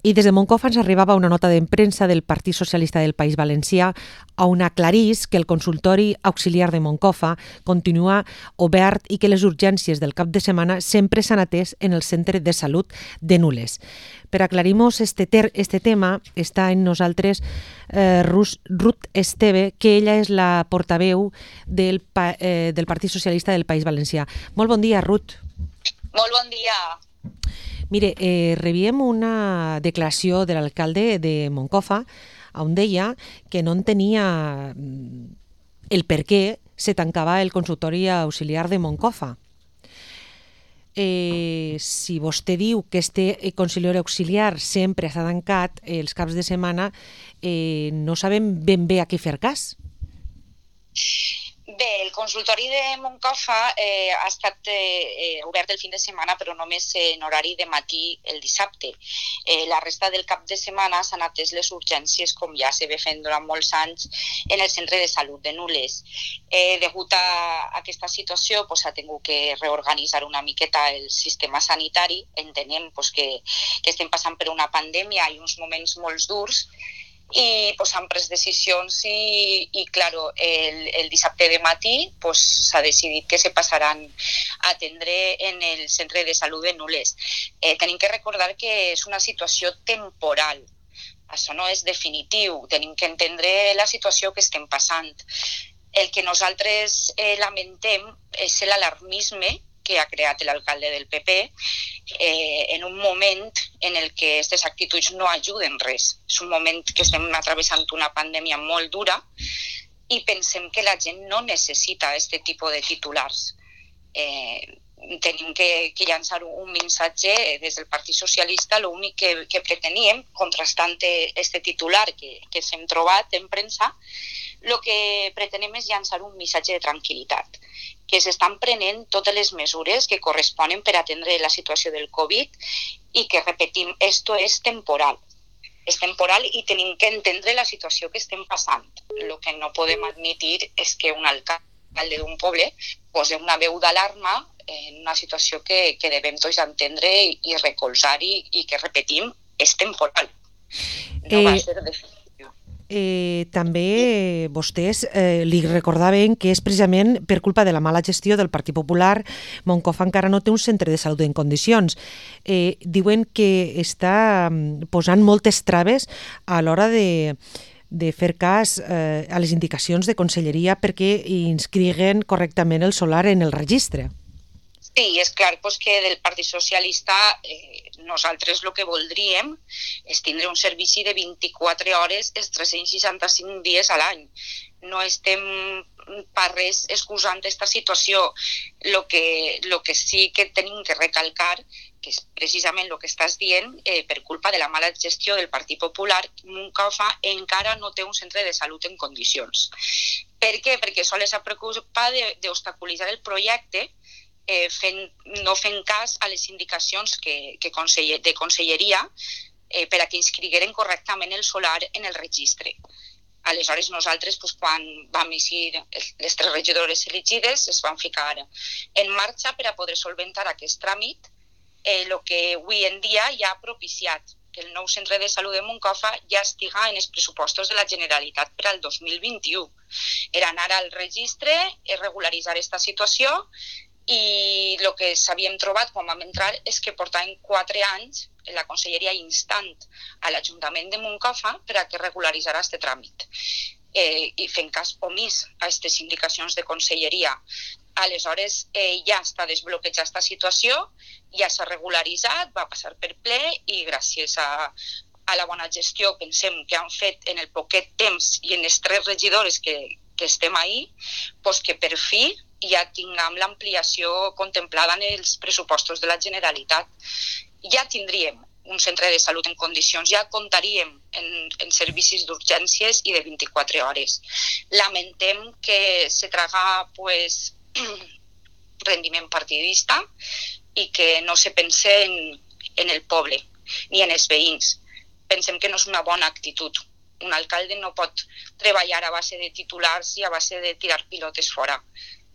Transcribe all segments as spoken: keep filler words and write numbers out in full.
I des de Moncofa ens arribava una nota de premsa del Partit Socialista del País Valencià on aclarís que el consultori auxiliar de Moncofa continua obert i que les urgències del cap de setmana sempre s'han atès en el Centre de Salut de Nules. Per aclarir-nos este, ter, este tema està en nosaltres eh, Rus, Ruth Esteve, que ella és la portaveu del, eh, del Partit Socialista del País Valencià. Molt bon dia, Ruth. Molt bon dia. Mire, eh, rebíem una declaració de l'alcalde de Moncofa on deia que no entenia el per què se tancava el consultori auxiliar de Moncofa. Eh, si vostè diu que este consultori auxiliar sempre està tancat els caps de setmana, eh, no sabem ben bé a què fer cas. Bé, el consultori de Moncofa eh, ha estat eh, obert el fin de setmana, però només en horari de matí el dissabte. Eh, la resta del cap de setmana s'han atès les urgències, com ja se ve fent durant molts anys, en el centre de salut de Nules. Eh, degut a aquesta situació, pues, s'ha tingut que reorganitzar una miqueta el sistema sanitari. Entenem pues, que, que estem passant per una pandèmia i uns moments molt durs, i pues, han pres decisions i, i claro, el, el dissabte de matí pues, s'ha decidit que se passaran a atendre en el centre de salut de Nules. Eh, tenim que recordar que és una situació temporal, això no és definitiu, tenim que entendre la situació que estem passant. El que nosaltres eh, lamentem és l'alarmisme que ha creat l'alcalde del P P eh, en un moment en el que aquestes actituds no ajuden res. És un moment que estem atravessant una pandèmia molt dura i pensem que la gent no necessita aquest tipus de titulars. Eh, tenim que, que llançar un missatge des del Partit Socialista. L'únic que, que preteníem, contrastant aquest titular que, que s'hem trobat en premsa, el que pretenem és llançar un missatge de tranquil·litat, que s'estan prenent totes les mesures que corresponen per atendre la situació del Covid i que, repetim, esto és temporal. És temporal i tenim que entendre la situació que estem passant. El que no podem admitir és que un alcalde d'un poble posi una veu d'alarma en una situació que, que devem tots entendre i, i recolzar i, i que, repetim, és temporal. No eh... va ser definitiu. Eh, també vostès eh, li recordaven que és precisament per culpa de la mala gestió del Partit Popular. Moncofa encara no té un centre de salut en condicions. Eh, diuen que està posant moltes traves a l'hora de, de fer cas eh, a les indicacions de conselleria perquè inscriguen correctament el solar en el registre. Sí, és clar pues, que del Partit Socialista eh, nosaltres el que voldríem és tindre un servici de vint-i-quatre hores els tres-cents seixanta-cinc dies a l'any. No estem per res excusant aquesta situació. El que, lo que sí que tenim que recalcar, que és precisament el que estàs dient, eh, per culpa de la mala gestió del Partit Popular, Moncofa encara no té un centre de salut en condicions. Per què? Perquè sols s'ha preocupat d'obstaculitzar el projecte Eh, fent, no fent cas a les indicacions que, que conseller, de conselleria eh, per a que inscrigueren correctament el solar en el registre. Aleshores, nosaltres, pues, quan vam eixir les tres regidores elegides, es van ficar en marxa per a poder solventar aquest tràmit, el eh, que avui en dia ja ha propiciat que el nou centre de salut de Moncofa ja estiga en els pressupostos de la Generalitat per al dos mil vint-i-u. Era anar al registre, regularitzar aquesta situació, i el que s'havíem trobat quan vam entrar és que portaven quatre anys la conselleria instant a l'Ajuntament de Moncofa per a que regularitzara aquest tràmit eh, i fent cas omís a aquestes indicacions de conselleria. Aleshores eh, ja està desbloquejada aquesta situació, ja s'ha regularitzat, va passar per ple i gràcies a, a la bona gestió pensem que han fet en el poquet temps i en les tres regidores que, que estem ahí, pues que per fi ja tinguem l'ampliació contemplada en els pressupostos de la Generalitat. Ja tindríem un centre de salut en condicions, ja comptaríem en, en servicis d'urgències i de vint-i-quatre hores. Lamentem que se traga pues, rendiment partidista i que no se pense en, en el poble ni en els veïns. Pensem que no és una bona actitud. Un alcalde no pot treballar a base de titulars i a base de tirar pilotes fora.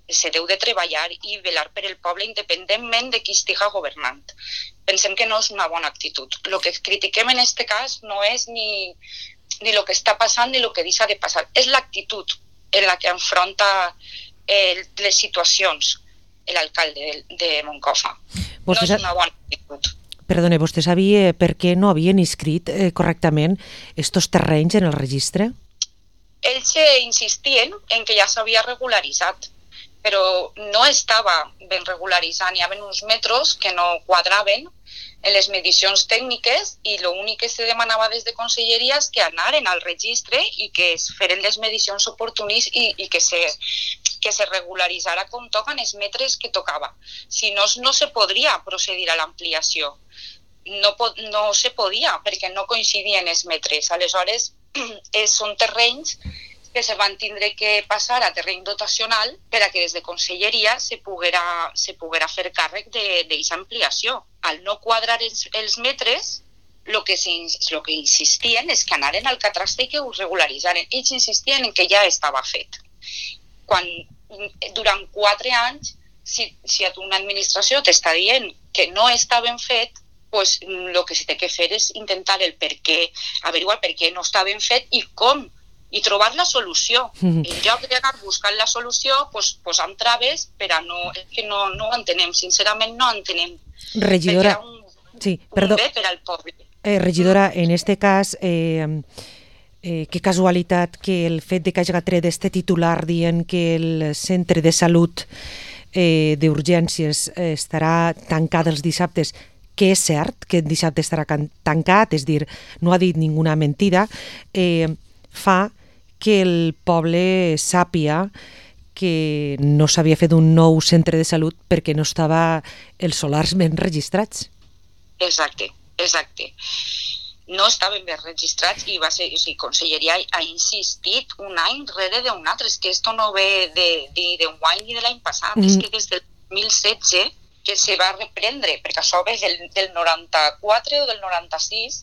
se deu de treballar i velar per el poble independentment de qui estiga governant. Pensem que no és una bona actitud. El que critiquem en aquest cas no és ni, ni el que està passant ni el que deixa de passar. És l'actitud en la que enfronta eh, les situacions l'alcalde de, de Moncofa. No és una bona actitud. Perdone, vostè sabia per què no havien inscrit eh, correctament estos terrenys en el registre? Ells insistien en que ja s'havia regularitzat, però no estava ben regularitzat. Hi havia uns metres que no quadraven en les medicions tècniques i l'únic que se demanava des de Conselleria és que anaren al registre i que es feren les medicions oportunis i, i que, se, que se regularitzara com toquen els metres que tocava. Si no, no se podria procedir a l'ampliació. No, no se podia perquè no coincidien els metres. Aleshores, són terrenys que se van tindre que passar a terreny dotacional per a que des de Conselleria se poguera, se poguera fer càrrec d'aquesta ampliació. Al no quadrar els, els metres, el que, lo que insistien és que anaren al catastre i que ho regularitzaren. Ells insistien en que ja estava fet. Quan durant quatre anys, si, si una administració t'està dient que no està ben fet, pues el que s'ha de fer és intentar el per què, averiguar per què no està ben fet i com, i trobar la solució. Mm-hmm. En lloc d'anar buscant la solució, pues, posant traves, per a no, que no, no ho entenem, sincerament no entenem. Regidora, un, sí, perdó. Un bé per al poble. Eh, regidora, en este cas, eh, eh, que casualitat que el fet de que hagi tret este titular dient que el centre de salut eh, d'urgències eh, estarà tancat els dissabtes, que és cert que el dissabte estarà tancat, és dir, no ha dit ninguna mentida, eh, fa que el poble sàpia que no s'havia fet un nou centre de salut perquè no estava els solars ben registrats. Exacte, exacte. No estaven ben registrats i va ser, o sigui, Conselleria ha insistit un any rere d'un altre. És que esto no ve de, de, d'un any ni de l'any passat, mm. és que des del dos mil setze que se va reprendre, perquè això ve del, del noranta-quatre o del noranta-sis,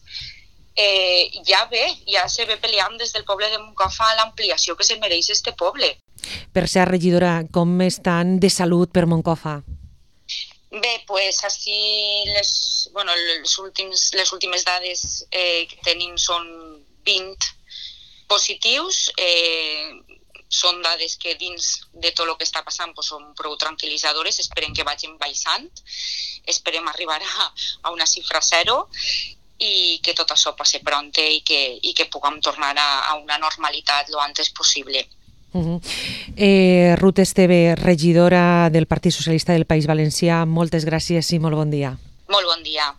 eh, ja ve, ja se ve peleant des del poble de Moncofa l'ampliació que se mereix este poble. Per ser regidora, com estan de salut per Moncofa? Bé, pues així les, bueno, les, últims, les últimes dades eh, que tenim són vint positius, eh, són dades que dins de tot el que està passant pues, són prou tranquil·litzadores, esperem que vagin baixant, esperem arribar a, a una xifra zero i que tot això passi pront i que, i que puguem tornar a, a una normalitat lo antes possible. Uh-huh. eh, Ruth Esteve, regidora del Partit Socialista del País Valencià, moltes gràcies i molt bon dia. Molt bon dia.